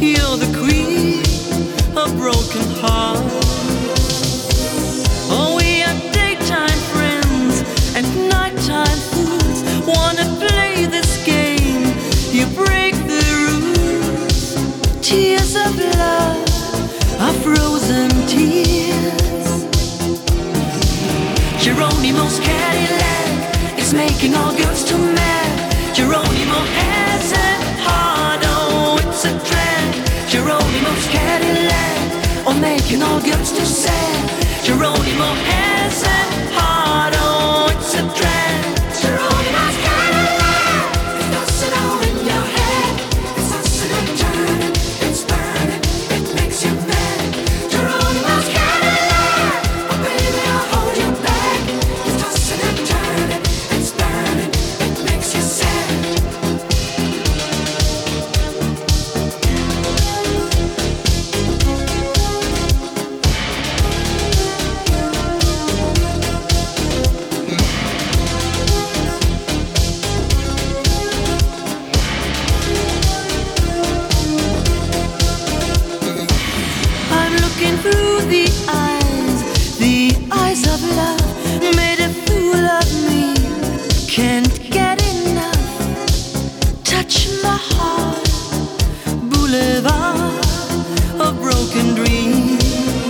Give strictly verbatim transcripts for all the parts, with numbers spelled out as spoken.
You're the queen of broken hearts. Oh, we are daytime friends and nighttime fools. Wanna play this game? You break the rules. Tears of love are frozen tears. Geronimo's Cadillac is making all girls too mad. Geronimo has a heart, oh, it's a drag. Geronimo's Cadillac, oh, making all girls too sad. Geronimo has a heart, oh, it's a drag. Geronimo's Cadillac, it doesn't all in your head. It's tossing and turning, it's burning, it makes you mad. Geronimo's Cadillac, oh baby, I'll hold you back. It's tossing and turning, it's burning, it makes you sad. Through the eyes, the eyes of love, made a fool of me. Can't get enough. Touch my heart, boulevard of broken dreams.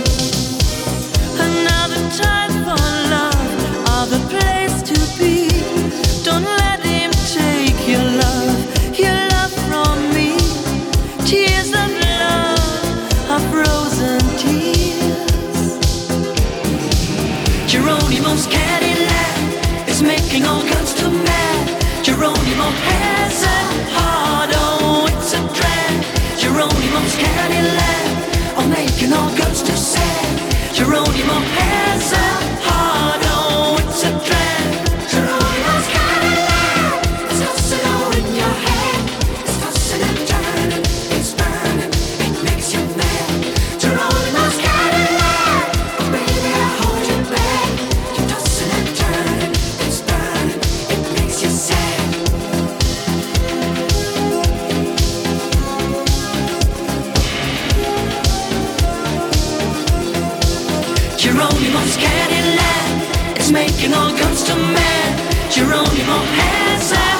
Another time for love, other place to be. Don't let him take your love, your love from me. Tears of love are frozen tears. Geronimo's Cadillac is making all girls too mad. Geronimo has a heart, oh, it's a drag. Geronimo's Cadillac, oh, making all girls too sad. Geronimo has a heart, oh, it's a drag. Geronimo's Cadillac, it's tossing all in your head. It's tossing and turning, it's burning, it makes you mad. Geronimo's Cadillac, oh baby, I hold you back. You're tossing and turning, it's burning, it makes you sad. Geronimo's Cadillac, it's making all girls too mad. Geronimo has a